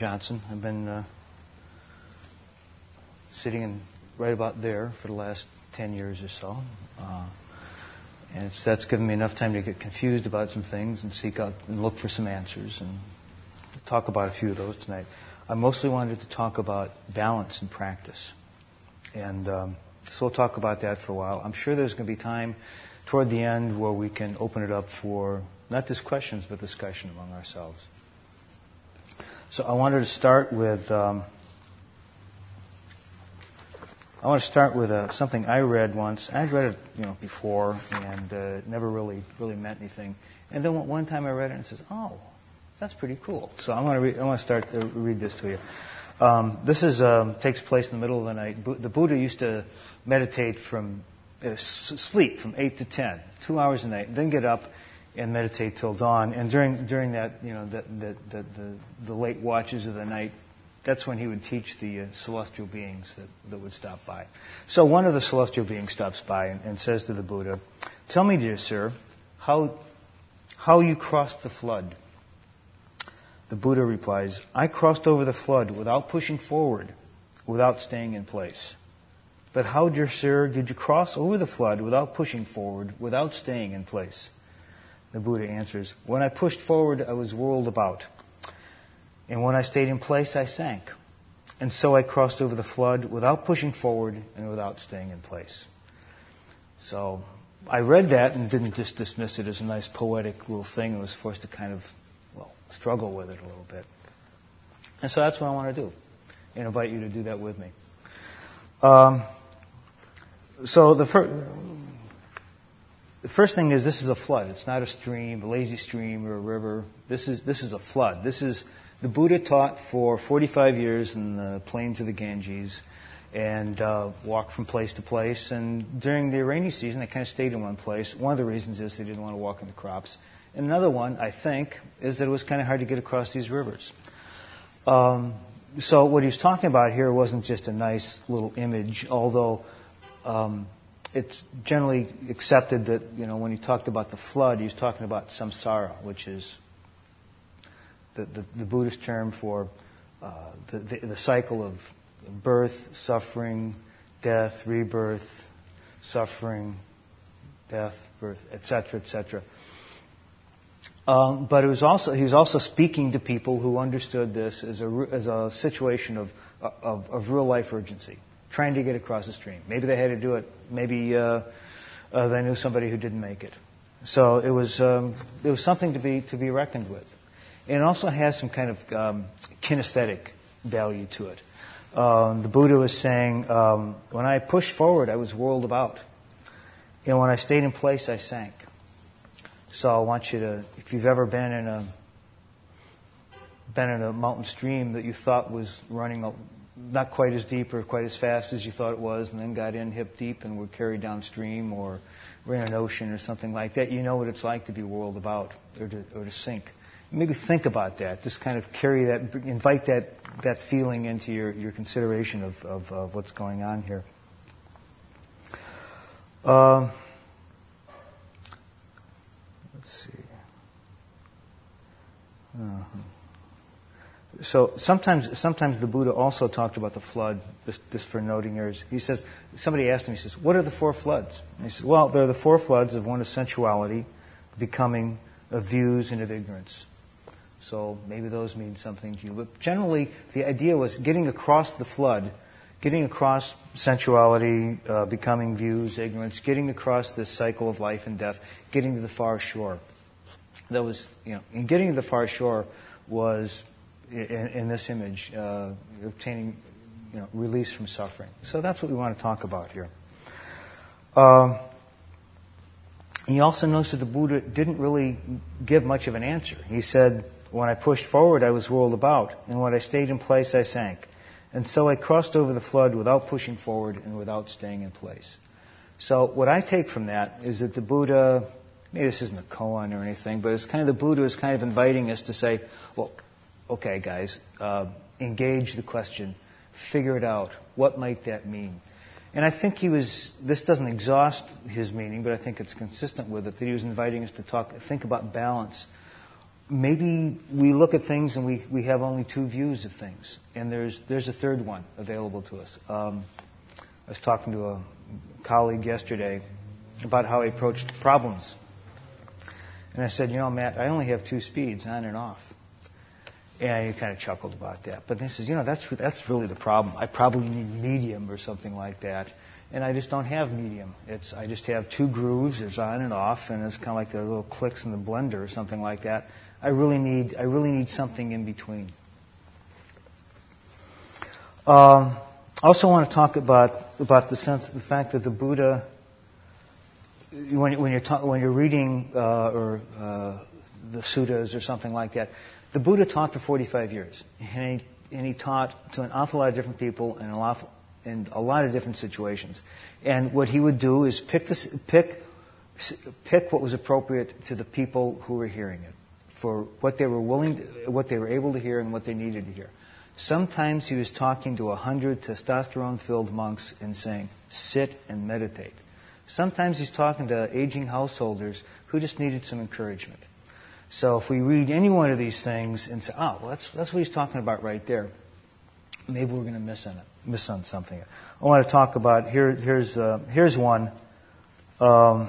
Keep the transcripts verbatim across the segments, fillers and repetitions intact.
Johnson. I've been uh, sitting in right about there for the last ten years or so. Uh, and it's, that's given me enough time to get confused about some things and seek out and look for some answers and talk about a few of those tonight. I mostly wanted to talk about balance and practice. And um, so we'll talk about that for a while. I'm sure there's going to be time toward the end where we can open it up for not just questions, but discussion among ourselves. So I wanted to start with um, I want to start with uh, something I read once. I'd read it, you know, before, and uh, it never really really meant anything. And then one time I read it and it says, "Oh, that's pretty cool." So I want to re- I want to start to read this to you. Um, this is um, takes place in the middle of the night. Bu- the Buddha used to meditate from uh, s- sleep from eight to ten, two hours a night, then get up and meditate till dawn. And during during that, you know, the the the, the, the late watches of the night, that's when he would teach the uh, celestial beings that, that would stop by. So one of the celestial beings stops by and, and says to the Buddha, "Tell me, dear sir, how how you crossed the flood." The Buddha replies, "I crossed over the flood without pushing forward, without staying in place." "But how, dear sir, did you cross over the flood without pushing forward, without staying in place?" The Buddha answers, "When I pushed forward, I was whirled about. And when I stayed in place, I sank. And so I crossed over the flood without pushing forward and without staying in place." So I read that and didn't just dismiss it as a nice poetic little thing. I was forced to kind of, well, struggle with it a little bit. And so that's what I want to do, and invite you to do that with me. Um, so the first... The first thing is, this is a flood. It's not a stream, a lazy stream, or a river. This is this is a flood. This is the Buddha taught for forty-five years in the plains of the Ganges, and uh, walked from place to place. And during the rainy season, they kind of stayed in one place. One of the reasons is they didn't want to walk in the crops. And another one, I think, is that it was kind of hard to get across these rivers. Um, so what he was talking about here wasn't just a nice little image, although Um, it's generally accepted that, you know, when he talked about the flood, he was talking about samsara, which is the, the, the Buddhist term for uh, the, the, the cycle of birth, suffering, death, rebirth, suffering, death, birth, et cetera, et cetera. Um, but it was also he was also speaking to people who understood this as a as a situation of of, of real life urgency, trying to get across the stream. Maybe they had to do it. Maybe uh, uh, they knew somebody who didn't make it. So it was um, it was something to be to be reckoned with. And it also has some kind of um, kinesthetic value to it. Um, the Buddha was saying, um, when I pushed forward, I was whirled about. And when I stayed in place, I sank. So I want you to, if you've ever been in a been in a mountain stream that you thought was running a, not quite as deep or quite as fast as you thought it was, and then got in hip deep and were carried downstream, or were in an ocean or something like that, you know what it's like to be whirled about or to, or to sink. Maybe think about that. Just kind of carry that, invite that, that feeling into your, your consideration of, of, of what's going on here. Uh, let's see. Uh-huh. So sometimes, sometimes the Buddha also talked about the flood, just, just for noting yours. He says, somebody asked him, he says, "What are the four floods?" And he says, "Well, they're the four floods of one of sensuality, becoming, of views, and of ignorance." So maybe those mean something to you. But generally, the idea was getting across the flood, getting across sensuality, uh, becoming, views, ignorance, getting across this cycle of life and death, getting to the far shore. That was, you know, and getting to the far shore was, in, in this image, uh, obtaining, you know, release from suffering. So that's what we want to talk about here. Um, he also noticed that the Buddha didn't really give much of an answer. He said, "When I pushed forward, I was whirled about, and when I stayed in place, I sank. And so I crossed over the flood without pushing forward and without staying in place." So what I take from that is that the Buddha, maybe this isn't a koan or anything, but it's kind of the Buddha is kind of inviting us to say, well, okay, guys, uh, engage the question, figure it out. What might that mean? And I think he was, this doesn't exhaust his meaning, but I think it's consistent with it, that he was inviting us to talk, think about balance maybe we look at things and we, we have only two views of things, and there's there's a third one available to us. Um, I was talking to a colleague yesterday about how he approached problems. And I said, you know, Matt, I only have two speeds, on and off. And he kind of chuckled about that. But he says, you know, that's that's really the problem. I probably need medium or something like that. And I just don't have medium. It's I just have two grooves, it's on and off, and it's kind of like the little clicks in the blender or something like that. I really need I really need something in between. Um, I also want to talk about about the sense, the fact that the Buddha, when when you're ta- when you're reading uh, or uh, the suttas or something like that, the Buddha taught for forty-five years, and he and he taught to an awful lot of different people and a lot in a lot of different situations. And what he would do is pick this pick pick what was appropriate to the people who were hearing it, for what they were willing, to, what they were able to hear, and what they needed to hear. Sometimes he was talking to a hundred testosterone-filled monks and saying, "Sit and meditate." Sometimes he's talking to aging householders who just needed some encouragement. So if we read any one of these things and say, "Oh, well, that's that's what he's talking about right there," maybe we're going to miss on it, miss on something. I want to talk about here. Here's uh, here's one. Um,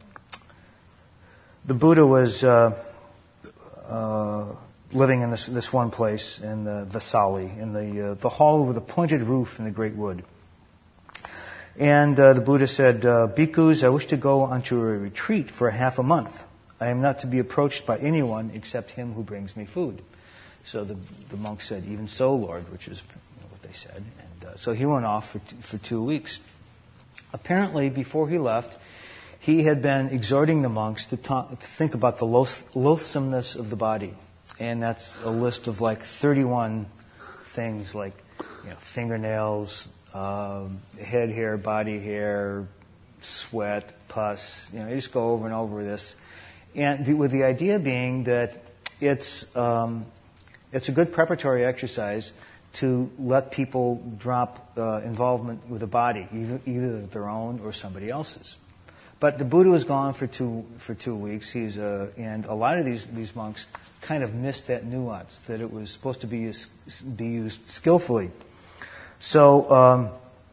the Buddha was uh, uh, living in this this one place in the Vesali, in the uh, the hall with a pointed roof in the great wood. And uh, the Buddha said, uh, "Bhikkhus, I wish to go onto a retreat for half a month. I am not to be approached by anyone except him who brings me food." So the the monk said, "Even so, Lord," which is what they said. And uh, so he went off for t- for two weeks. Apparently, before he left, he had been exhorting the monks to, talk, to think about the loath- loathsomeness of the body, and that's a list of like thirty-one things, like you know, fingernails, um, head hair, body hair, sweat, pus. You know, you just go over and over this. And the, with the idea being that it's um, it's a good preparatory exercise to let people drop uh, involvement with the body, either, either their own or somebody else's. But the Buddha was gone for two for two weeks. He's uh, and a lot of these these monks kind of missed that nuance that it was supposed to be used, be used skillfully. So um,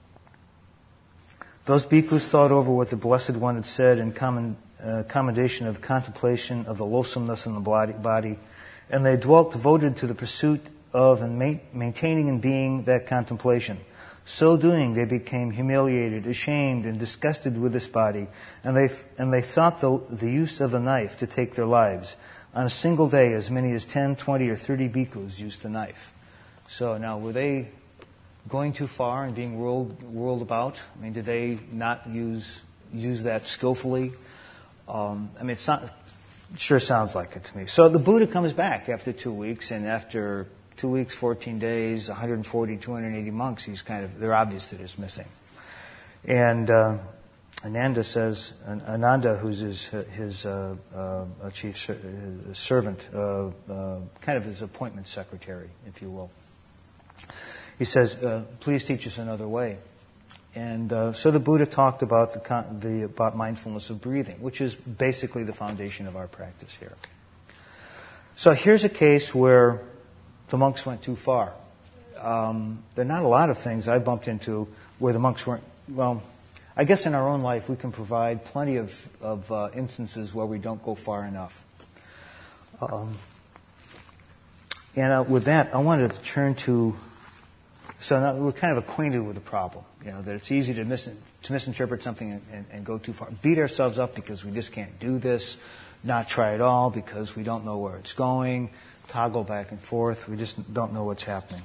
those bhikkhus thought over what the Blessed One had said in common. Uh, commendation of contemplation of the loathsomeness in the body, body, and they dwelt devoted to the pursuit of and ma- maintaining and being that contemplation. So doing, they became humiliated, ashamed, and disgusted with this body, and they and they sought the, the use of the knife to take their lives. On a single day, as many as ten, twenty, or thirty bhikkhus used the knife. So now, were they going too far and being whirled, whirled about? I mean, did they not use use that skillfully? Um, I mean, it's not, it sure sounds like it to me. So the Buddha comes back after two weeks, and after two weeks, fourteen days, one hundred forty, two hundred eighty monks, he's kind of, they're obvious that he's missing. And uh, Ananda says, Ananda, who's his, his uh, uh, chief his servant, uh, uh, kind of his appointment secretary, if you will, he says, uh, "Please teach us another way." And uh, so the Buddha talked about the, con- the about mindfulness of breathing, which is basically the foundation of our practice here. So here's a case where the monks went too far. Um, there are not a lot of things I bumped into where the monks weren't. Well, I guess in our own life we can provide plenty of, of uh, instances where we don't go far enough. Um, and uh, with that, I wanted to turn to. So now we're kind of acquainted with the problem, you know, that it's easy to, mis- to misinterpret something and, and, and go too far. Beat ourselves up because we just can't do this, not try at all because we don't know where it's going, toggle back and forth, we just don't know what's happening.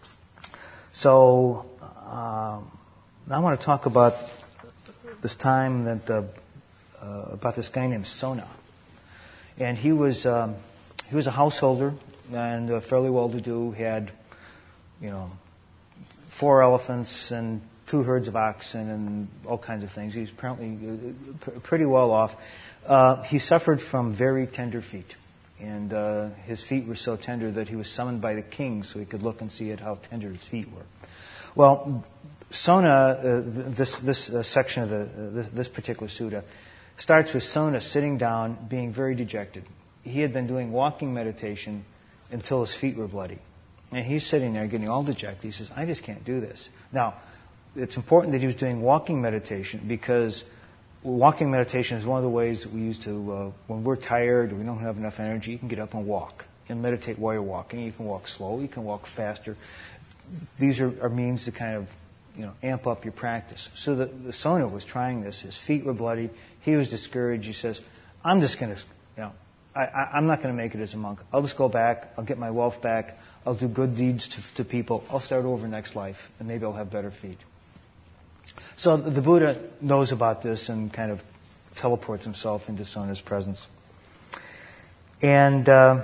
So um, I want to talk about this time that uh, uh, about this guy named Sona. And he was um, he was a householder and uh, fairly well-to-do, had, you know, four elephants and two herds of oxen and all kinds of things. He's apparently pretty well off. Uh, he suffered from very tender feet. And uh, his feet were so tender that he was summoned by the king so he could look and see at how tender his feet were. Well, Sona, uh, this, this uh, section of the, uh, this, this particular sutta, starts with Sona sitting down, being very dejected. he had been doing walking meditation until his feet were bloody. And he's sitting there getting all dejected. He says, I just can't do this. Now, it's important that he was doing walking meditation because walking meditation is one of the ways that we use to, uh, when we're tired or we don't have enough energy, you can get up and walk and meditate while you're walking. You can walk slow, you can walk faster. These are, are means to kind of, you know, amp up your practice. So the, the Sona was trying this. His feet were bloody. He was discouraged. He says, I'm just going to, you know, I, I, I'm not going to make it as a monk. I'll just go back. I'll get my wealth back. I'll do good deeds to, to people. I'll start over next life, and maybe I'll have better feet. So the Buddha knows about this and kind of teleports himself into Sona's presence. And uh,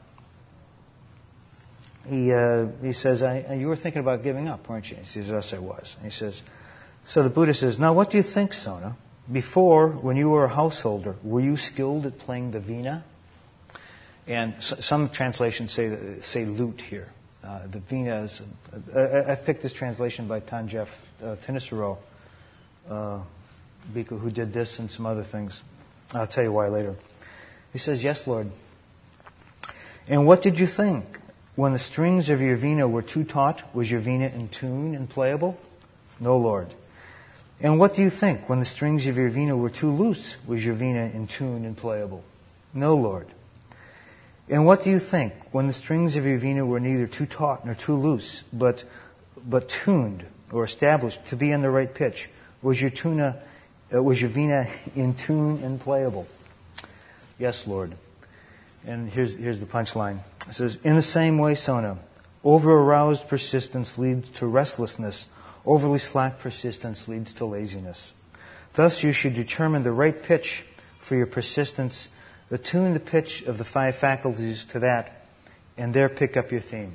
he uh, he says, I, you were thinking about giving up, weren't you? He says, yes, I was. And he says, so the Buddha says, now what do you think, Sona? Before, when you were a householder, were you skilled at playing the veena? And some translations say say lute here. Uh, the veena is. Uh, I picked this translation by Tanjef uh, Thanissaro, uh, bhikkhu, who did this and some other things. I'll tell you why later. He says, "Yes, Lord." And what did you think when the strings of your veena were too taut? Was your veena in tune and playable? No, Lord. And what do you think when the strings of your veena were too loose? Was your veena in tune and playable? No, Lord. And what do you think when the strings of your veena were neither too taut nor too loose, but but tuned or established to be in the right pitch? Was your tuna, uh, was your veena in tune and playable? Yes, Lord. And here's here's the punchline. It says, in the same way, Sona, over-aroused persistence leads to restlessness. Overly slack persistence leads to laziness. Thus, you should determine the right pitch for your persistence. Attune the pitch of the five faculties to that, and there pick up your theme.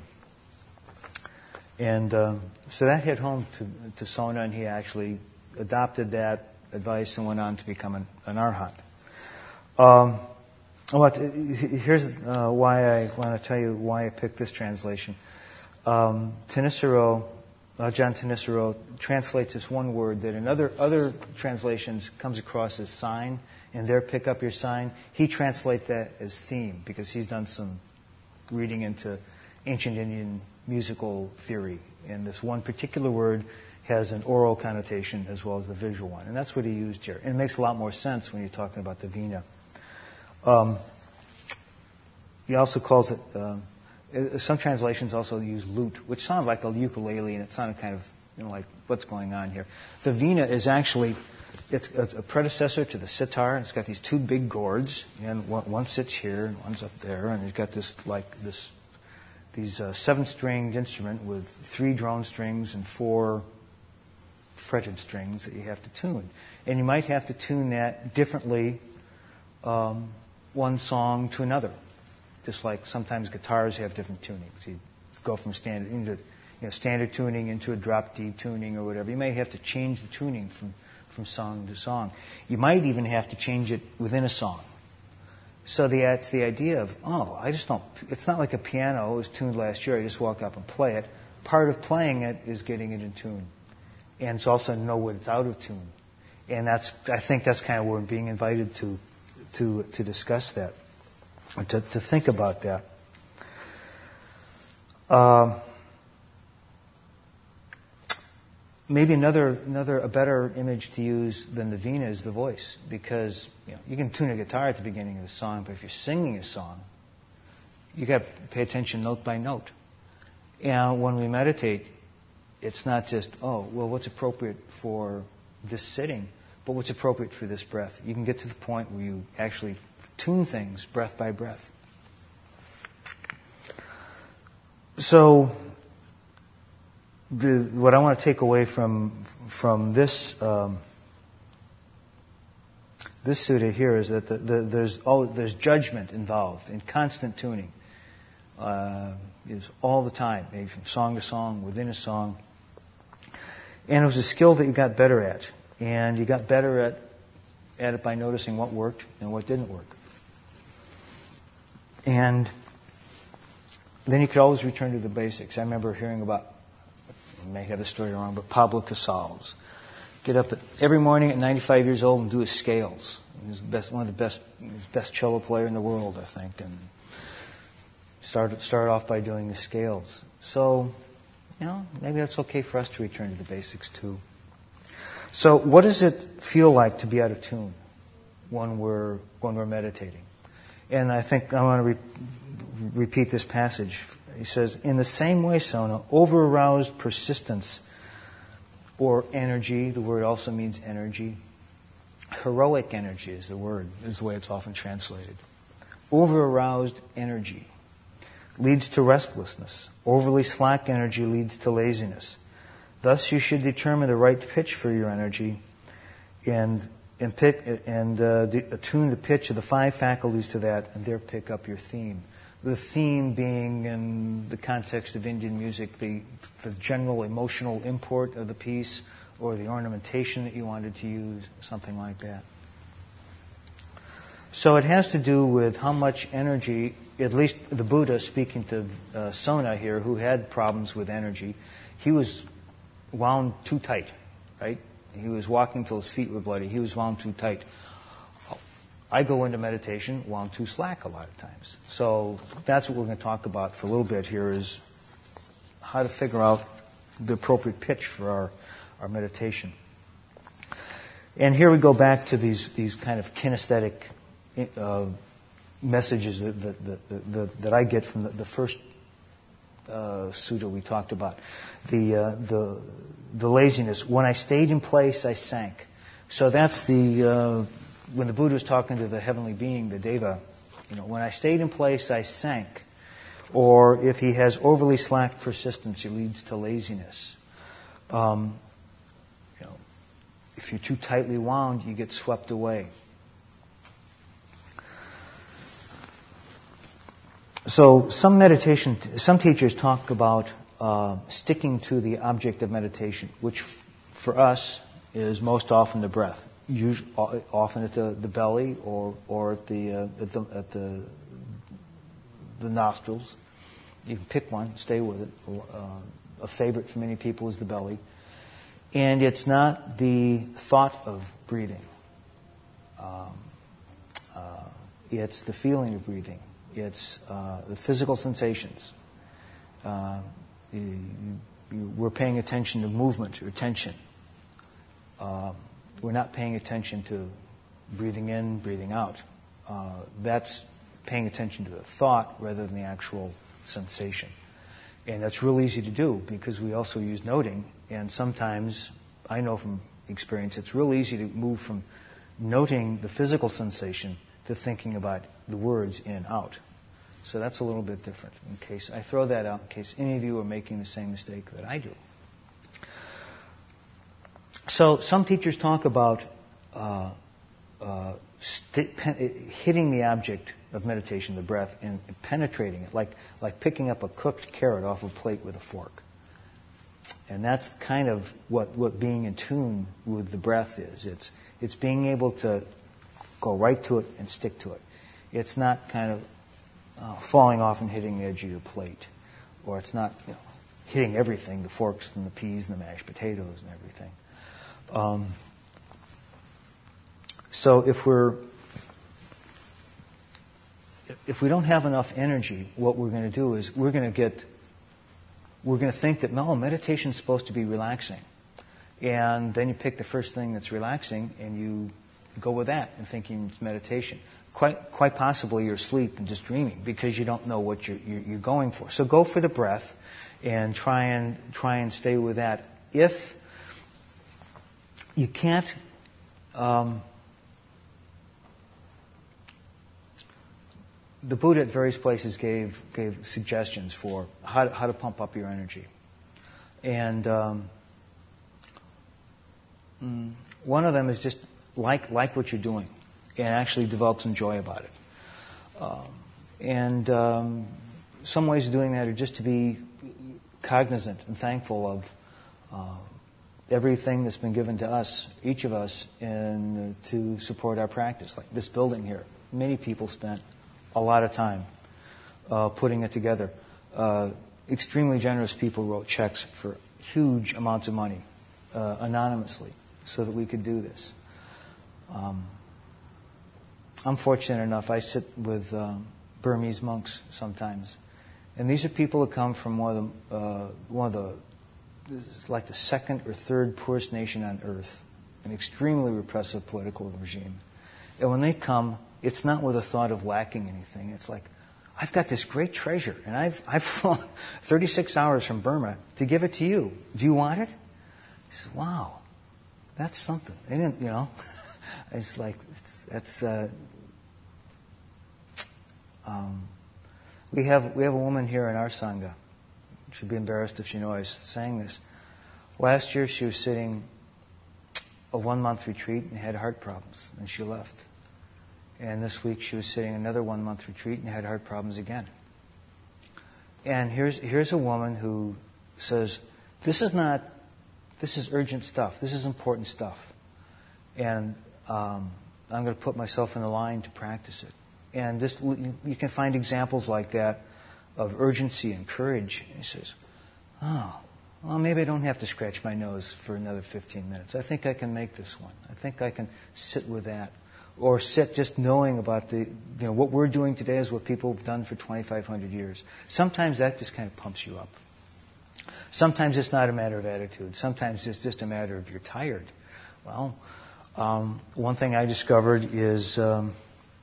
And uh, so that hit home to, to Sona, and he actually adopted that advice and went on to become an, an arhat. Um, what, here's uh, why I want to tell you why I picked this translation. Um, Thanissaro, Ajahn Thanissaro, translates this one word that in other other translations comes across as sign. And there, pick up your sign. He translates that as theme because he's done some reading into ancient Indian musical theory. And this one particular word has an oral connotation as well as the visual one. And that's what he used here. And it makes a lot more sense when you're talking about the veena. Um, he also calls it, um, some translations also use lute, which sounds like a ukulele, and it sounded kind of, you know, like, what's going on here? The veena is actually... It's a predecessor to the sitar. It's got these two big gourds, and one, one sits here and one's up there, and it's got this like this these uh, seven-stringed instrument with three drone strings and four fretted strings that you have to tune. And you might have to tune that differently, um, one song to another. Just like sometimes guitars have different tunings. You go from standard into you know, standard tuning into a drop D tuning or whatever. You may have to change the tuning from from song to song. You might even have to change it within a song. So the, it's the idea of, oh, I just don't, it's not like a piano. It was tuned last year. I just walk up and play it. Part of playing it is getting it in tune. And it's also know when it's out of tune. And that's, I think that's kind of where we're being invited to, to, to discuss that, or to, to think about that. Um, Maybe another, another, a better image to use than the veena is the voice, because you know, you can tune a guitar at the beginning of the song, but if you're singing a song, you got to pay attention note by note. And when we meditate, it's not just, oh, well, what's appropriate for this sitting, but what's appropriate for this breath. You can get to the point where you actually tune things breath by breath. So, The, what I want to take away from from this um, this sutta here is that the, the, there's all, there's judgment involved in constant tuning. Uh, is all the time, maybe from song to song, within a song. And it was a skill that you got better at, and you got better at at it by noticing what worked and what didn't work. And then you could always return to the basics. I remember hearing about, I may have the story wrong, but Pablo Casals. get up at, every morning at ninety-five years old and do his scales. He was the best, one of the best, his best cello player in the world, I think, and started started off by doing the scales. So, you know, maybe that's okay for us to return to the basics too. So, what does it feel like to be out of tune when we're when we're meditating? And I think I want to re- repeat this passage. He says, "In the same way, Sona, over-aroused persistence." Or energy, the word also means energy. Heroic energy is the word, is the way it's often translated. Over-aroused energy leads to restlessness. Overly slack energy leads to laziness. Thus, you should determine the right pitch for your energy and and pick and uh, attune the pitch of the five faculties to that, and there pick up your theme. The theme being, in the context of Indian music, the, the general emotional import of the piece or the ornamentation that you wanted to use, something like that. So it has to do with how much energy, at least the Buddha, speaking to uh, Sona here, who had problems with energy, he was wound too tight, right? He was walking till his feet were bloody. He was wound too tight. I go into meditation while I'm too slack a lot of times. So that's what we're going to talk about for a little bit here, is how to figure out the appropriate pitch for our, our meditation. And here we go back to these these kind of kinesthetic uh, messages that, that, that, that, that I get from the, the first uh, sutta we talked about. The, uh, the, the laziness. When I stayed in place, I sank. So that's the... Uh, when the Buddha was talking to the heavenly being, the Deva, you know, when I stayed in place, I sank. Or if he has overly slack persistence, it leads to laziness. Um, you know, if you're too tightly wound, you get swept away. So some meditation, some teachers talk about uh, sticking to the object of meditation, which f- for us is most often the breath. Usually, often at the, the belly or or at the uh, at the at the the nostrils. You can pick one, stay with it. Uh, a favorite for many people is the belly, and it's not the thought of breathing. Um, uh, it's the feeling of breathing. It's uh, the physical sensations. Uh, you, you, we're paying attention to movement or tension. Um, We're not paying attention to breathing in, breathing out. Uh, that's paying attention to the thought rather than the actual sensation. And that's real easy to do because we also use noting. And sometimes, I know from experience, it's real easy to move from noting the physical sensation to thinking about the words in, out. So that's a little bit different. In case I throw that out, in case any of you are making the same mistake that I do. So some teachers talk about uh, uh, st- pen- hitting the object of meditation, the breath, and penetrating it, like like picking up a cooked carrot off a plate with a fork. And that's kind of what, what being in tune with the breath is. It's it's being able to go right to it and stick to it. It's not kind of uh, falling off and hitting the edge of your plate, or it's not, you know, hitting everything, the forks and the peas and the mashed potatoes and everything. Um, so if we're if we don't have enough energy, what we're going to do is we're going to get we're going to think that no, meditation is supposed to be relaxing, and then you pick the first thing that's relaxing and you go with that and thinking it's meditation. Quite quite possibly you're asleep and just dreaming because you don't know what you're you're, you're going for. So go for the breath and try and try and stay with that. If You can't um, the Buddha at various places gave gave suggestions for how to, how to pump up your energy. And um, one of them is just like like what you're doing and actually develop some joy about it. Um, and um, some ways of doing that are just to be cognizant and thankful of uh, everything that's been given to us, each of us, in, uh, to support our practice. Like this building here. Many people spent a lot of time uh, putting it together. Uh, extremely generous people wrote checks for huge amounts of money uh, anonymously so that we could do this. Um, I'm fortunate enough, I sit with um, Burmese monks sometimes. And these are people that come from one of the, uh, one of the, it's like the second or third poorest nation on earth, an extremely repressive political regime. And when they come, it's not with a thought of lacking anything. It's like, I've got this great treasure, and I've I've flown thirty-six hours from Burma to give it to you. Do you want it? He says, wow, that's something. They didn't, you know. It's like, it's, that's, uh, um, we have we have a woman here in our Sangha. She'd be embarrassed if she knew I was saying this. Last year she was sitting a one-month retreat and had heart problems, and she left. And this week she was sitting another one-month retreat and had heart problems again. And here's here's a woman who says, this is not, this is urgent stuff. This is important stuff. And um, I'm going to put myself in the line to practice it. And this, you can find examples like that of urgency and courage. And he says, oh, well, maybe I don't have to scratch my nose for another fifteen minutes. I think I can make this one. I think I can sit with that. Or sit just knowing about the, you know, what we're doing today is what people have done for twenty-five hundred years. Sometimes that just kind of pumps you up. Sometimes it's not a matter of attitude. Sometimes it's just a matter of you're tired. Well, um, one thing I discovered is um,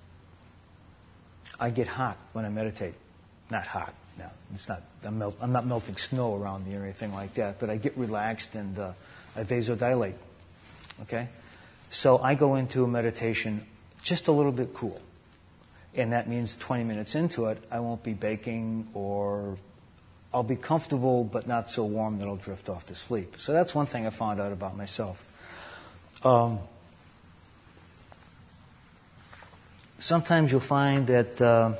I get hot when I meditate. Not hot. No, it's not. I'm, melt, I'm not melting snow around me or anything like that. But I get relaxed and uh, I vasodilate. Okay. So I go into a meditation just a little bit cool. And that means twenty minutes into it, I won't be baking, or I'll be comfortable but not so warm that I'll drift off to sleep. So that's one thing I found out about myself. Um, sometimes you'll find that uh,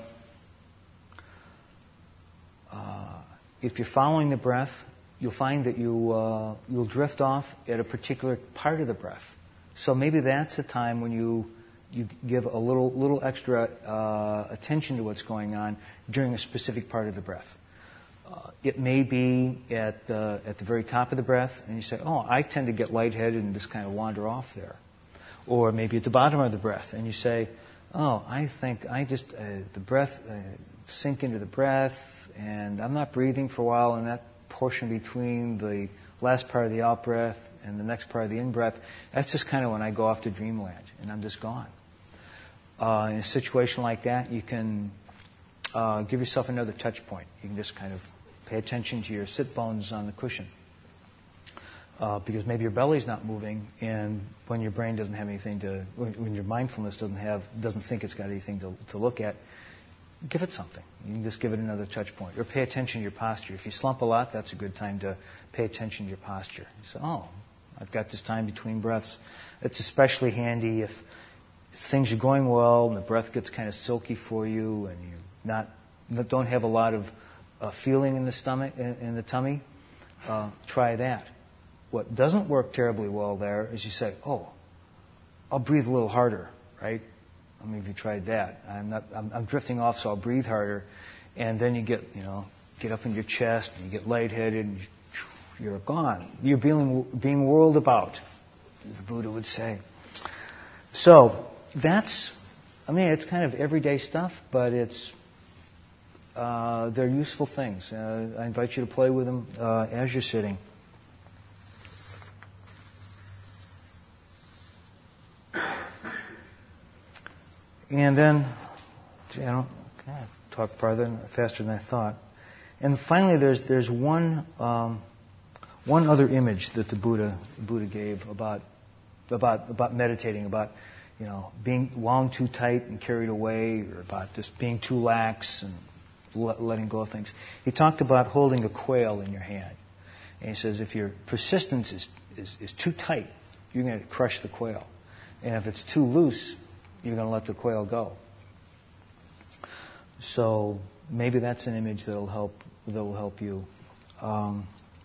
uh, if you're following the breath, you'll find that you, uh, you'll drift off at a particular part of the breath. So maybe that's the time when you you give a little little extra uh, attention to what's going on during a specific part of the breath. Uh, it may be at uh, at the very top of the breath, and you say, "Oh, I tend to get lightheaded and just kind of wander off there." Or maybe at the bottom of the breath, and you say, "Oh, I think I just uh, the breath uh, sink into the breath, and I'm not breathing for a while, and that portion between the last part of the out breath and the next part of the in-breath, that's just kind of when I go off to dreamland, and I'm just gone." Uh, in a situation like that, you can uh, give yourself another touch point. You can just kind of pay attention to your sit bones on the cushion. Uh, because maybe your belly's not moving, and when your brain doesn't have anything to, when, when your mindfulness doesn't have, doesn't think it's got anything to, to look at, give it something. You can just give it another touch point. Or pay attention to your posture. If you slump a lot, that's a good time to pay attention to your posture. You say, oh, I've got this time between breaths. It's especially handy if, if things are going well and the breath gets kind of silky for you and you not don't have a lot of uh, feeling in the stomach, in, in the tummy. Uh, try that. What doesn't work terribly well there is you say, oh, I'll breathe a little harder, right? I mean, if you tried that, I'm not. I'm, I'm drifting off, so I'll breathe harder, and then you get, you know, get up in your chest, and you get lightheaded, and you're gone. You're being being whirled about, as the Buddha would say. So that's, I mean, it's kind of everyday stuff, but it's uh, they're useful things. Uh, I invite you to play with them uh, as you're sitting. And then, gee, I don't okay, talk farther, faster than I thought. And finally, there's there's one um, one other image that the Buddha the Buddha gave about about about meditating, about you know being wound too tight and carried away, or about just being too lax and let, letting go of things. He talked about holding a quail in your hand, and he says if your persistence is is, is too tight, you're going to crush the quail, and if it's too loose, you're going to let the quail go. So maybe that's an image that'll help. That will help you. Um,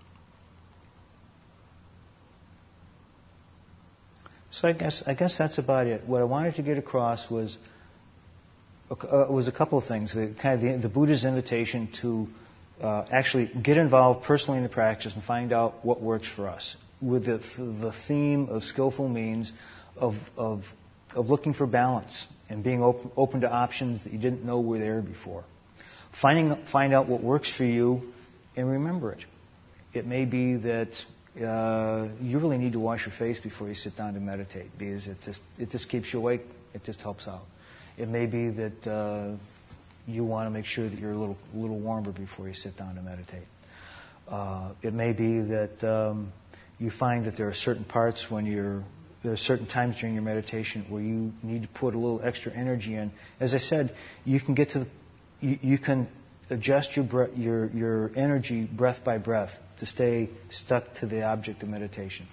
so I guess I guess that's about it. What I wanted to get across was uh, was a couple of things. The kind of the, the Buddha's invitation to uh, actually get involved personally in the practice and find out what works for us. with the, the theme of skillful means of, of, of looking for balance and being open, open to options that you didn't know were there before. Finding, find out what works for you and remember it. It may be that uh, you really need to wash your face before you sit down to meditate because it just, it just keeps you awake. It just helps out. It may be that uh, you want to make sure that you're a little, a little warmer before you sit down to meditate. Uh, it may be that um, you find that there are certain parts when you're, there are certain times during your meditation where you need to put a little extra energy in. As I said, you can get to the, you, you can adjust your, bre- your, your energy breath by breath to stay stuck to the object of meditation.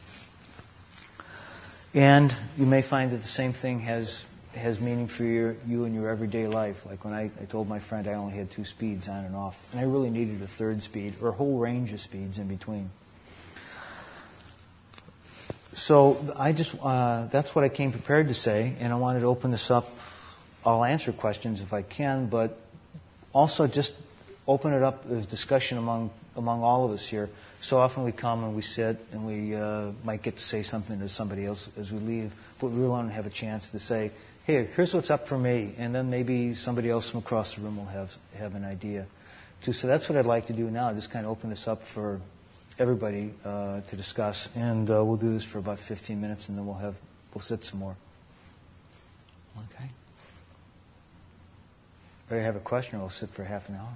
And you may find that the same thing has has meaning for your, you in your everyday life. Like when I, I told my friend I only had two speeds on and off, and I really needed a third speed or a whole range of speeds in between. So I just uh, that's what I came prepared to say, and I wanted to open this up. I'll answer questions if I can, but also just open it up as discussion among among all of us here. So often we come and we sit and we uh, might get to say something to somebody else as we leave, but we really want to have a chance to say, hey, here's what's up for me, and then maybe somebody else from across the room will have have an idea too. So that's what I'd like to do now, just kind of open this up for everybody uh, to discuss, and uh, we'll do this for about fifteen minutes, and then we'll have we'll sit some more. Okay. Better have a question, or we'll sit for half an hour.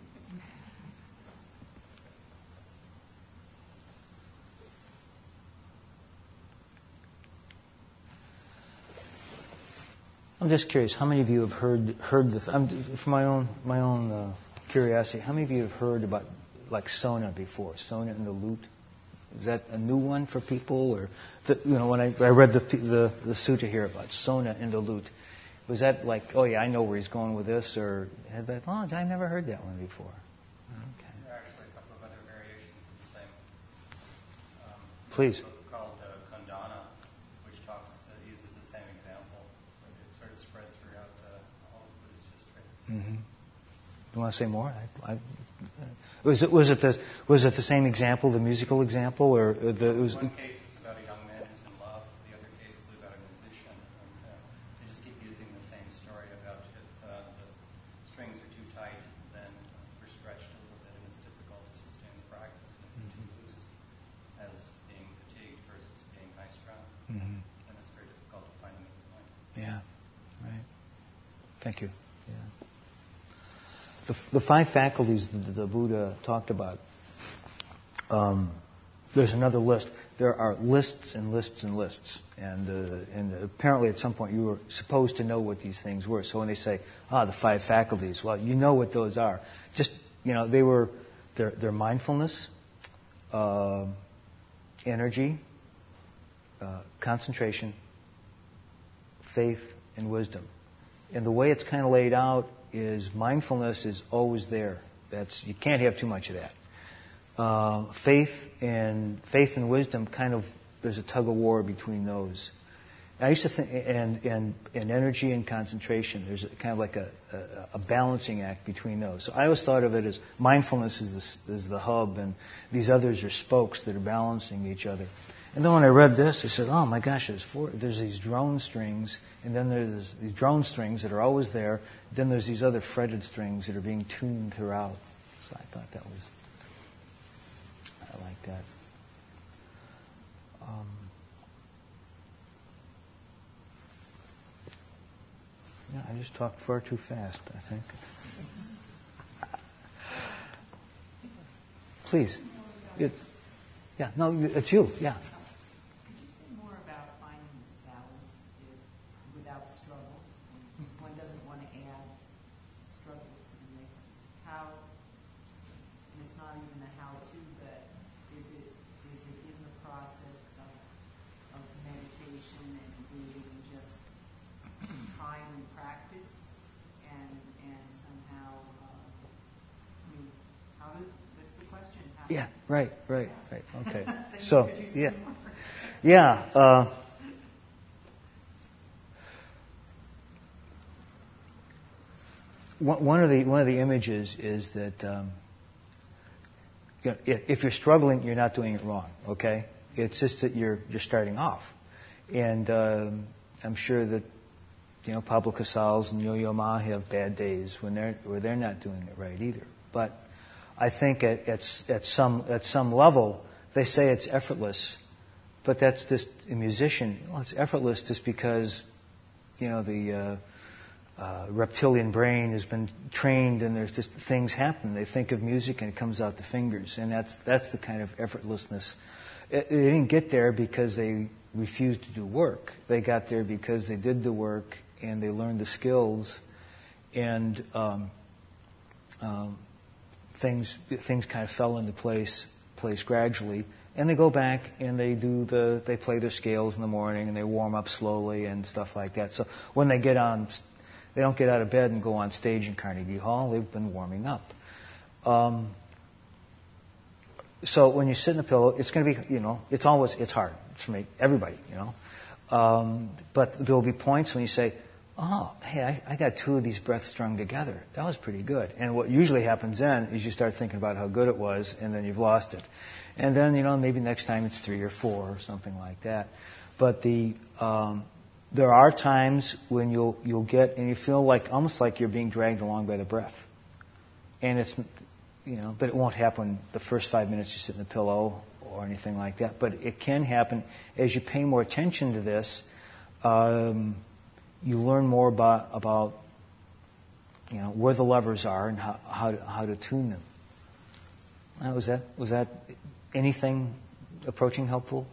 I'm just curious. How many of you have heard heard this? I'm, for my own my own uh, curiosity, how many of you have heard about like Sona before? Sona and the lute. Is that a new one for people, or the, you know when I, I read the, the the sutta here about Sona and the lute, was that like, oh yeah, I know where he's going with this, or had that? Oh, I never heard that one before. Okay. There are actually a couple of other variations of the same. Um, Please. Called uh, Kundana, which talks uh, uses the same example. So it sort of spread throughout uh, all of Buddhist history. Mm-hmm. You want to say more? I, I, was it was it the was it the same example, the musical example, or the? It was, One case is about a young man who's in love. The other case is about a musician. And, uh, they just keep using the same story about if uh, the strings are too tight, then they're stretched a little bit, and it's difficult to sustain the practice. And if they're too loose, as being fatigued versus being high strung, mm-hmm. then it's very difficult to find a middle point. Yeah, right. Thank you. Yeah. The, the five faculties that the Buddha talked about, um, there's another list. There are lists and lists and lists. And, uh, and apparently at some point you were supposed to know what these things were. So when they say, ah, the five faculties, well, you know what those are. Just, you know, they were, they're, they're mindfulness, uh, energy, uh, concentration, faith, and wisdom. And the way it's kind of laid out is mindfulness is always there. That's you can't have too much of that. Uh, faith and faith and wisdom kind of there's a tug of war between those. I used to think and and, and energy and concentration. There's a, kind of like a, a, a balancing act between those. So I always thought of it as mindfulness is the, is the hub, and these others are spokes that are balancing each other. And then when I read this, I said, "Oh my gosh, there's four. There's these drone strings, and then there's these drone strings that are always there. Then there's these other fretted strings that are being tuned throughout." So I thought that was, I like that. Um, yeah, I just talked far too fast, I think. Please. It, yeah, no, it's you. Yeah. Yeah, right, right, right. Okay. So, yeah. Yeah. Uh, one of the one of the images is that um, you know, if you're struggling, you're not doing it wrong. Okay. It's just that you're you're starting off, and um, I'm sure that you know Pablo Casals and Yo-Yo Ma have bad days when they're where they're not doing it right either. But I think at at, at some at some level they say it's effortless, but that's just a musician. Well, it's effortless just because you know the uh, uh, reptilian brain has been trained, and there's just things happen. They think of music and it comes out the fingers, and that's that's the kind of effortlessness. It, they didn't get there because they refused to do work. They got there because they did the work and they learned the skills, and um, um, things things kind of fell into place place gradually. And they go back and they do the they play their scales in the morning and they warm up slowly and stuff like that. So when they get on, they don't get out of bed and go on stage in Carnegie Hall. They've been warming up. Um, So when you sit in a pillow, it's going to be, you know, it's always, it's hard for me, everybody, you know. Um, but there will be points when you say, oh, hey, I, I got two of these breaths strung together. That was pretty good. And what usually happens then is you start thinking about how good it was, and then you've lost it. And then, you know, maybe next time it's three or four or something like that. But the um, there are times when you'll you'll get, and you feel like, almost like you're being dragged along by the breath. And it's... You know, but it won't happen the first five minutes you sit in the pillow or anything like that. But it can happen as you pay more attention to this. Um, you learn more about about you know where the levers are and how how to, how to tune them. Uh, was that was that anything approaching helpful?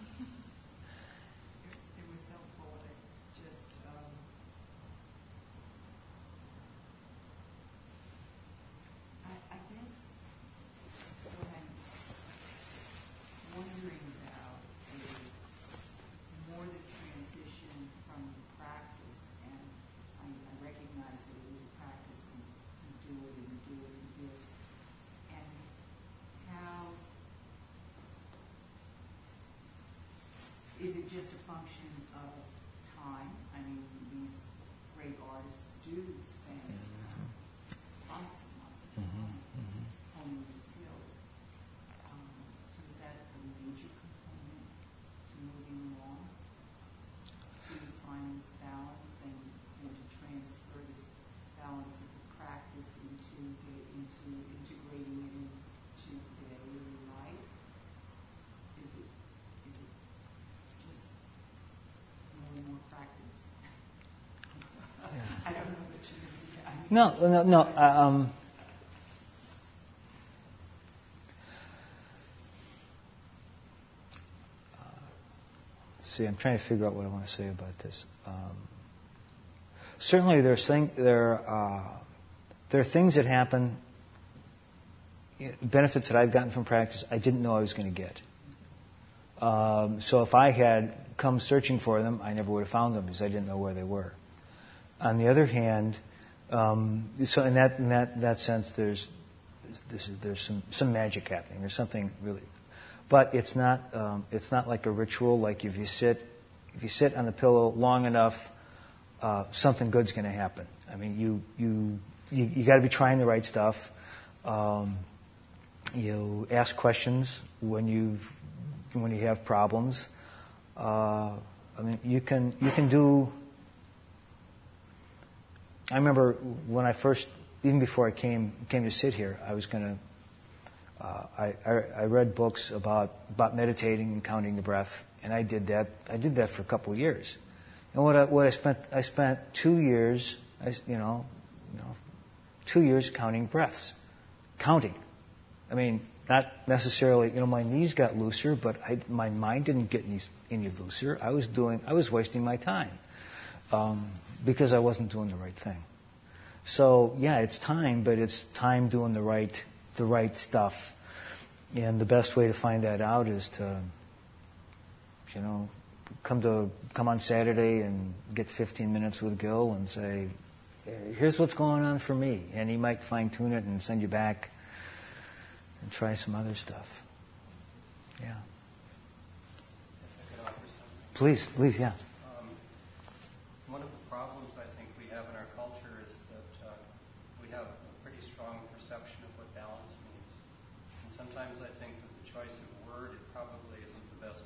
Is it just a function of time? I mean, these great artists do spend lots and lots of time Mm-hmm. honing the skills. Um, so is that a major component to moving along? To find this balance and, and to transfer this balance of the practice into the, into integrating it into daily life? Is it is it just more and more practice? I don't know what you mean. I mean, No, no, no. Um, see, I'm trying to figure out what I want to say about this. Um, certainly, there's thing, there uh, there are things that happen, benefits that I've gotten from practice I didn't know I was going to get. Um, so if I had come searching for them, I never would have found them because I didn't know where they were. On the other hand, um, so in that in that that sense, there's there's, there's some some magic happening. There's something really, but it's not um, it's not like a ritual. Like if you sit if you sit on the pillow long enough, uh, something good's going to happen. I mean, you you you, you got to be trying the right stuff. Um, you ask questions when you when you have problems. Uh, I mean, you can you can do. I remember when I first, even before I came came to sit here, I was going to. Uh, I, I I read books about about meditating and counting the breath, and I did that. I did that for a couple of years, and what I what I spent I spent two years, I, you know, you know, two years counting breaths, counting. I mean, not necessarily. You know, my knees got looser, but I, my mind didn't get any any looser. I was doing. I was wasting my time. Um, because I wasn't doing the right thing. So yeah, it's time, but it's time doing the right the right stuff. And the best way to find that out is to, you know, come to come on Saturday and get fifteen minutes with Gil and say, here's what's going on for me. And he might fine tune it and send you back and try some other stuff. Yeah. If I could offer something. Please, please, yeah. One of the problems I think we have in our culture is that uh, we have a pretty strong perception of what balance means. And sometimes I think that the choice of word, it probably isn't the best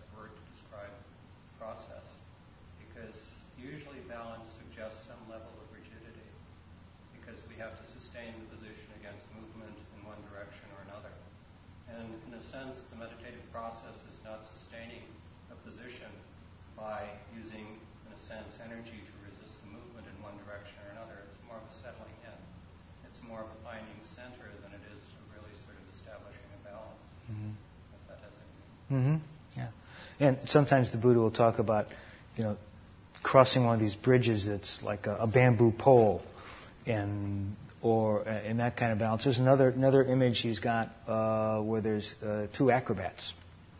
by using, in a sense, energy to resist the movement in one direction or another. It's more of a settling in. It's more of a finding center than it is really sort of establishing a balance. Mm-hmm. If that has anything. Mm-hmm. Yeah. And sometimes the Buddha will talk about, you know, crossing one of these bridges that's like a, a bamboo pole, and or uh, in that kind of balance. There's another another image he's got uh, where there's uh, two acrobats,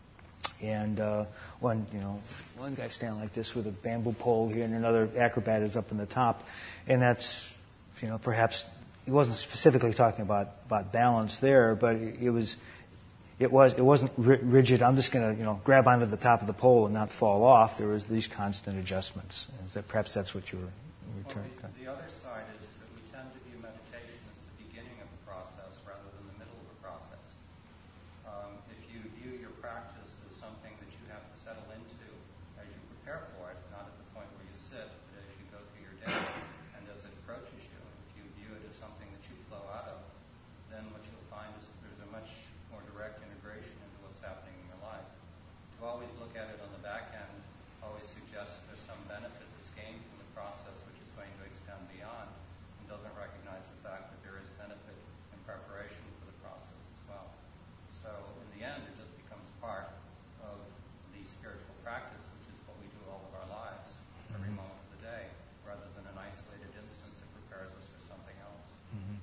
and uh, one you know one guy standing like this with a bamboo pole here, and another acrobat is up in the top, and that's you know perhaps he wasn't specifically talking about about balance there, but it, it was. It was. It wasn't rigid. I'm just going to, you know, grab onto the top of the pole and not fall off. There was these constant adjustments. And that perhaps that's what you were returning well, the, the other side is that we tend to view meditation as the beginning of the process rather than the middle of the process. Um, if you view your practice as something that you have to settle into as you prepare for it, not at the point where you sit, but as you go through your day and as it approaches you, if you view it as something that you flow out of, then what you'll find is that there's a much more direct integration into what's happening in your life. To always look at it on the back end always suggests that there's some benefit that's gained from the process which is going to extend beyond, and doesn't recognize the fact that there is benefit in preparation for the process as well. So in the end, it just becomes part of the spiritual practice, which is what we do all of our lives, every moment of the day, rather than an isolated instance that prepares us for something else. Mm-hmm.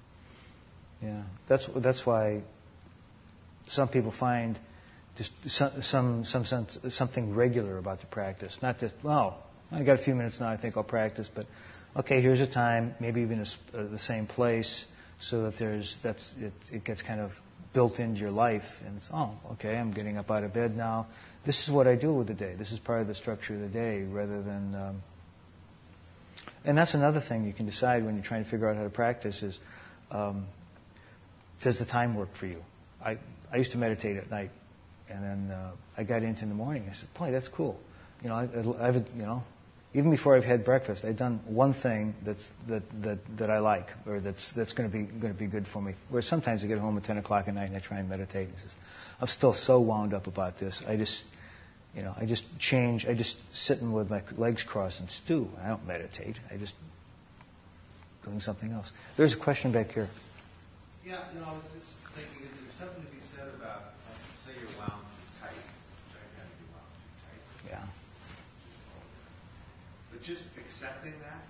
Yeah, that's that's why some people find just some, some, some sense, something regular about the practice. Not just, well, I got a few minutes now, I think I'll practice, but okay, here's a time, maybe even a, uh, the same place, so that there's that's it, it gets kind of built into your life, and it's, oh, okay, I'm getting up out of bed now. This is what I do with the day. This is part of the structure of the day, rather than. Um, and that's another thing you can decide when you're trying to figure out how to practice is, um, does the time work for you? I I used to meditate at night, and then uh, I got into in the morning. I said, "Boy, that's cool." You know, I, I've you know, even before I've had breakfast, I've done one thing that's that that, that I like, or that's that's going to be going to be good for me. Where sometimes I get home at ten o'clock at night and I try and meditate. And says, I'm still so wound up about this. I just, you know, I just change. I just sitting with my legs crossed and stew. I don't meditate. I just doing something else. There's a question back here. Yeah, no, I was just thinking, is there something to be said about, like, say you're wound too tight, which I kind of do wound too tight. Yeah. But just accepting that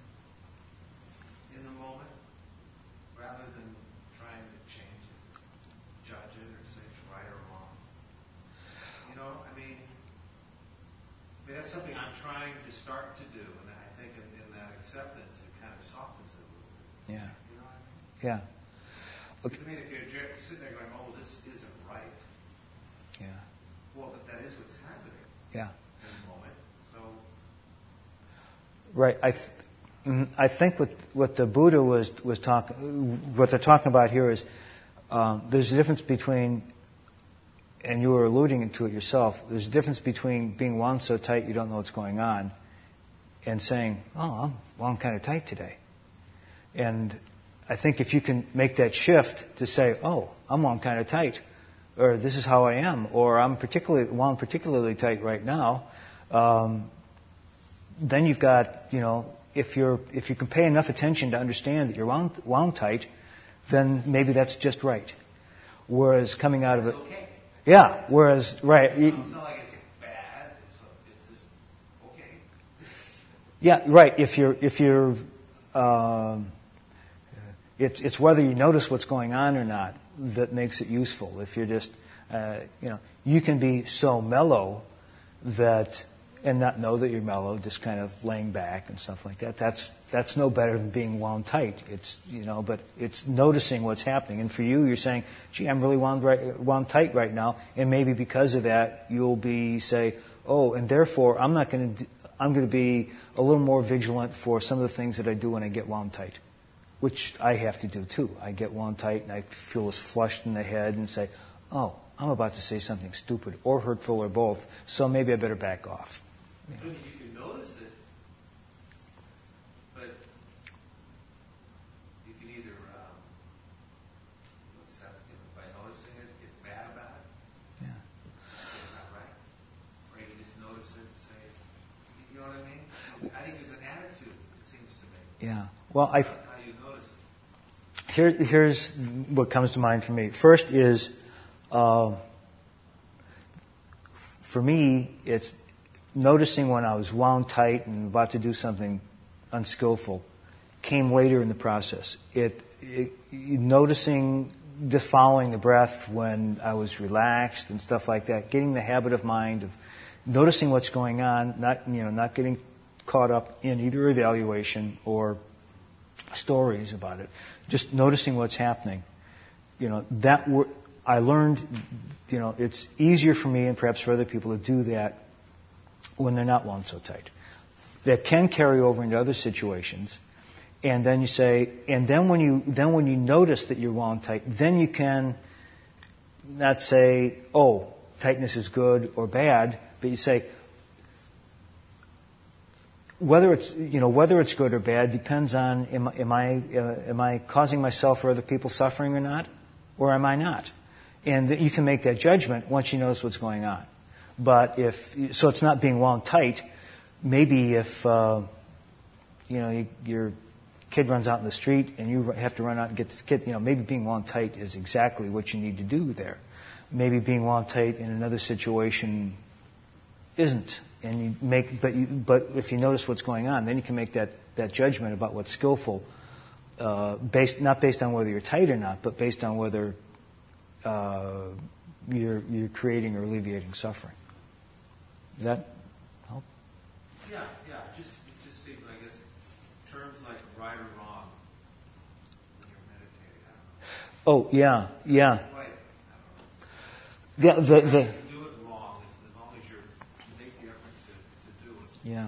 in the moment, rather than trying to change it, judge it, or say it's right or wrong. You know, I mean, I mean that's something I'm trying to start to do, and I think in, in that acceptance, it kind of softens it a little bit. Yeah. You know what I mean? Yeah. Okay. I mean, if you're sitting there going, "Oh, this isn't right," Yeah. well, but that is what's happening Yeah. in the moment. So, Right. I, th- mm, I think what what the Buddha was was talking, what they're talking about here is um, there's a difference between, and you were alluding to it yourself. There's a difference between being wound so tight you don't know what's going on, and saying, "Oh, I'm wound kind of tight today," and I think if you can make that shift to say, "Oh, I'm wound kind of tight," or "This is how I am," or "I'm particularly wound particularly tight right now," um, then you've got, you know, if you're if you can pay enough attention to understand that you're wound, wound tight, then maybe that's just right. Whereas coming out of it, it's okay. yeah. Whereas right, It's not like it's bad. It's, it's just okay. yeah, right. If you're if you're um, It's, it's whether you notice what's going on or not that makes it useful. If you're just, uh, you know, you can be so mellow that, and not know that you're mellow, just kind of laying back and stuff like that. That's that's no better than being wound tight. It's, you know, but it's noticing what's happening. And for you, you're saying, "Gee, I'm really wound right, wound tight right now," and maybe because of that, you'll be say, "Oh, and therefore, I'm not going to, I'm going to be a little more vigilant for some of the things that I do when I get wound tight." Which I have to do too. I get wound tight and I feel as flushed in the head and say, "Oh, I'm about to say something stupid or hurtful or both, so maybe I better back off." I mean, you can notice it, but you can either um, accept it by noticing it, get mad about it, Yeah. say it's not right, or you can just notice it and say, Yeah. Well, I. Th- How do you notice it? Here, here's what comes to mind for me. First is, uh, for me, it's noticing when I was wound tight and about to do something unskillful came later in the process. It, it noticing, just following the breath when I was relaxed and stuff like that, getting the habit of mind of noticing what's going on, not you know, not getting caught up in either evaluation or stories about it. Just noticing what's happening. You know, that wor- I learned, you know, it's easier for me and perhaps for other people to do that when they're not wound so tight. That can carry over into other situations. And then you say, and then when you then when you notice that you're wound tight, then you can not say, oh, tightness is good or bad, but you say, whether it's you know whether it's good or bad depends on am, am I uh, am I causing myself or other people suffering or not, or am I not? And that you can make that judgment once you notice what's going on. But if so, it's not being wound tight. Maybe if uh, you know you, your kid runs out in the street and you have to run out and get this kid, you know maybe being wound tight is exactly what you need to do there. Maybe being wound tight in another situation isn't. And you make, but you, but if you notice what's going on, then you can make that, that judgment about what's skillful, uh, based not based on whether you're tight or not, but based on whether uh, you're you're creating or alleviating suffering. Does that help? Yeah, yeah. Just it just seems, I guess, terms like right or wrong when you're meditating. I don't know. Oh yeah, yeah, Right. I don't know. yeah. The the You can do it wrong as, as long as you're, you make the effort to, to do it. yeah. Your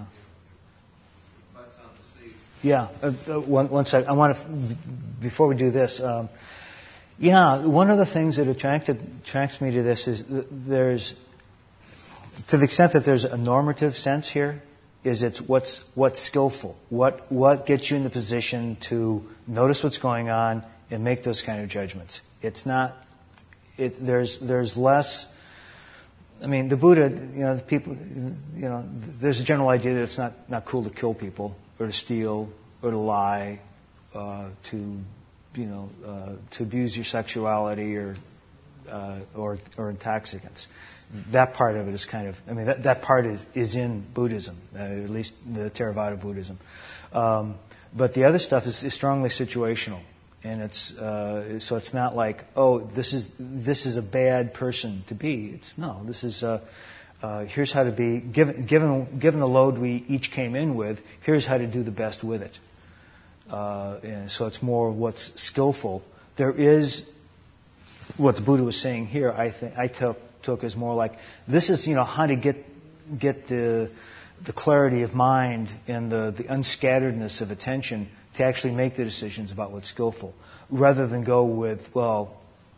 butt's on the seat. Yeah, uh, uh, one, one sec. I want to, before we do this, um, yeah, one of the things that attracted, attracts me to this is th- there's, to the extent that there's a normative sense here, is it's what's what's skillful, what what gets you in the position to notice what's going on and make those kind of judgments. It's not, it there's there's less. I mean, the Buddha, you know, the people, you know, there's a general idea that it's not not cool to kill people, or to steal, or to lie, uh, to, you know, uh, to abuse your sexuality or, uh, or or intoxicants. That part of it is kind of, I mean, that, that part is, is in Buddhism, uh, at least the Theravada Buddhism. Um, but the other stuff is, is strongly situational, and it's uh, so it's not like, oh, this is this is a bad person to be. It's no, this is. Uh, Uh, here's how to be, given, given, given the load we each came in with, here's how to do the best with it. Uh, and so it's more what's skillful. There is, what the Buddha was saying here, I think, I took, took as more like, this is, you know, how to get, get the, the clarity of mind and the, the unscatteredness of attention to actually make the decisions about what's skillful, rather than go with, well,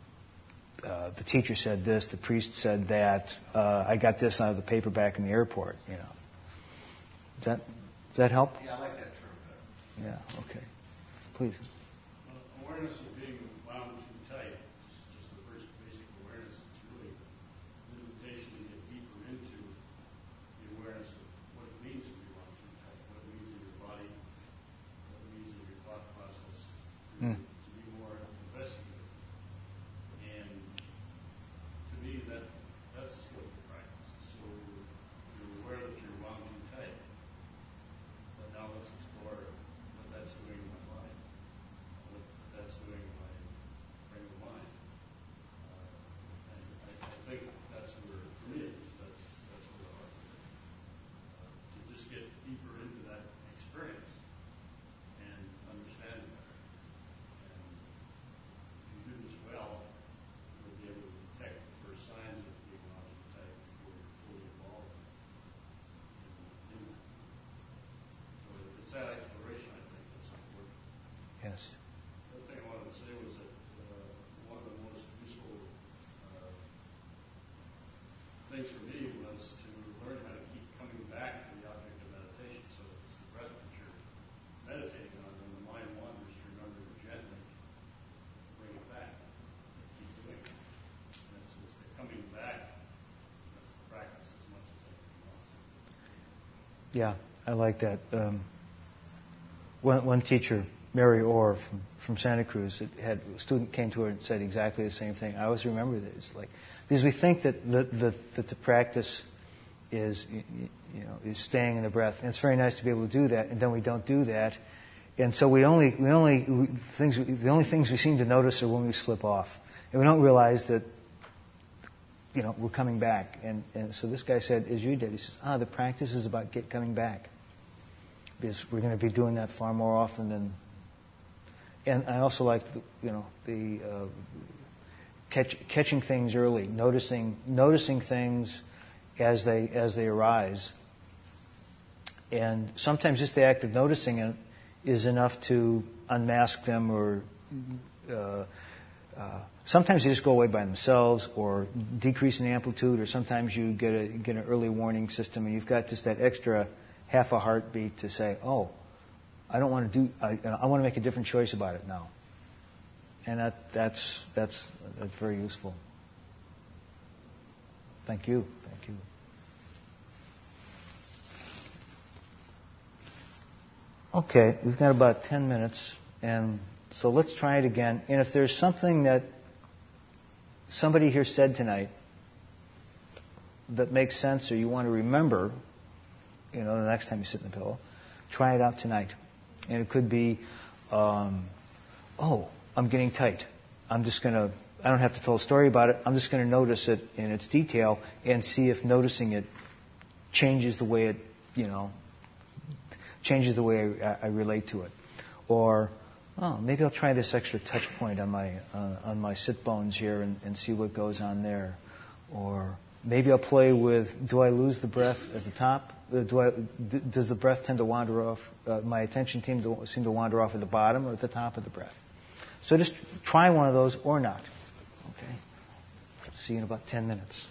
Uh, the teacher said this, the priest said that, uh, I got this out of the paperback in the airport, you know. Does that, does that help? Yeah, I like that term better. Yeah, okay. Please. Well, awareness of being wound too tight, just, just the first basic awareness, is really an invitation to get deeper into the awareness of what it means to be wound too tight, what it means in your body, what it means in your thought process, Mm. to be more investigative. And to me, that that's a skillful practice. So you're aware that you're wound too tight, but now let's explore what that's doing in my body, what that's doing in my frame of mind. Uh, and I, I think that's where, for me, at least, that's, that's where the heart is. Uh, to just get deeper into that experience and understand it better. And if you do this well, you'll be able to detect the first signs of being wound too tight before you're fully involved in, in that. So it's that exploration, I think, that's important. Yes. The other thing I wanted to say was that uh, one of the most useful uh, things for me was to learn how to keep coming back to the object of meditation. So it's the breath that you're meditating on, and the mind wanders, you remember to gently bring it back. Keep doing it. And it's, it's the coming back that's the practice as much as anything else. Yeah, I like that. Um, one, one teacher, Mary Orr from, from Santa Cruz, it had a student came to her and said exactly the same thing. I always remember this, like because we think that the, the that the practice is you know is staying in the breath, and it's very nice to be able to do that, and then we don't do that, and so we only we only we, things the only things we seem to notice are when we slip off, and we don't realize that you know we're coming back, and and so this guy said, as you did, he says, ah, the practice is about get coming back, because we're going to be doing that far more often than. And I also like, the, you know, the uh, catch, catching things early, noticing noticing things as they as they arise. And sometimes just the act of noticing it is enough to unmask them, or uh, uh, sometimes they just go away by themselves, or decrease in amplitude, or sometimes you get a get an early warning system, and you've got just that extra half a heartbeat to say, oh. I don't want to do. I, I want to make a different choice about it now, and that that's that's that's very useful. Thank you, thank you. Okay, we've got about ten minutes, and so let's try it again. And if there's something that somebody here said tonight that makes sense, or you want to remember, you know, the next time you sit in the pillow, try it out tonight. And it could be, um, oh, I'm getting tight. I'm just going to, I don't have to tell a story about it. I'm just going to notice it in its detail and see if noticing it changes the way it, you know, changes the way I, I relate to it. Or, oh, maybe I'll try this extra touch point on my, uh, on my sit bones here and, and see what goes on there. Or maybe I'll play with, do I lose the breath at the top? Do I, d- does the breath tend to wander off? Uh, my attention seem to, seem to wander off at the bottom or at the top of the breath? So just try one of those or not. Okay? See you in about ten minutes.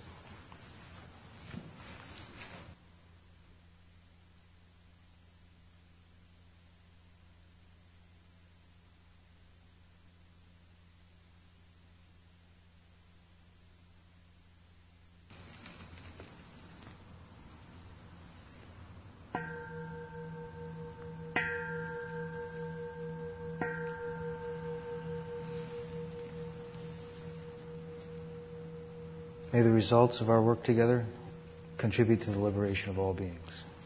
May the results of our work together contribute to the liberation of all beings.